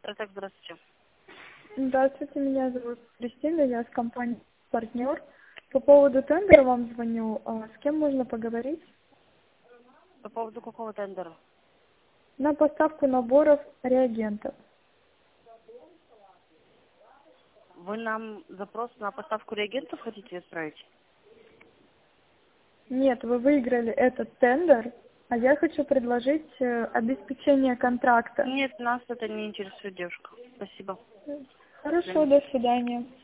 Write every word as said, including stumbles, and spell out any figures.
Так, здравствуйте. Здравствуйте, меня зовут Кристина, я с компании «Партнер». По поводу тендера вам звоню. А с кем можно поговорить? По поводу какого тендера? На поставку наборов реагентов. Вы нам запрос на поставку реагентов хотите отправить? Нет, вы выиграли этот тендер, а я хочу предложить э, обеспечение контракта. Нет, нас это не интересует, девушка. Спасибо. Хорошо, до свидания.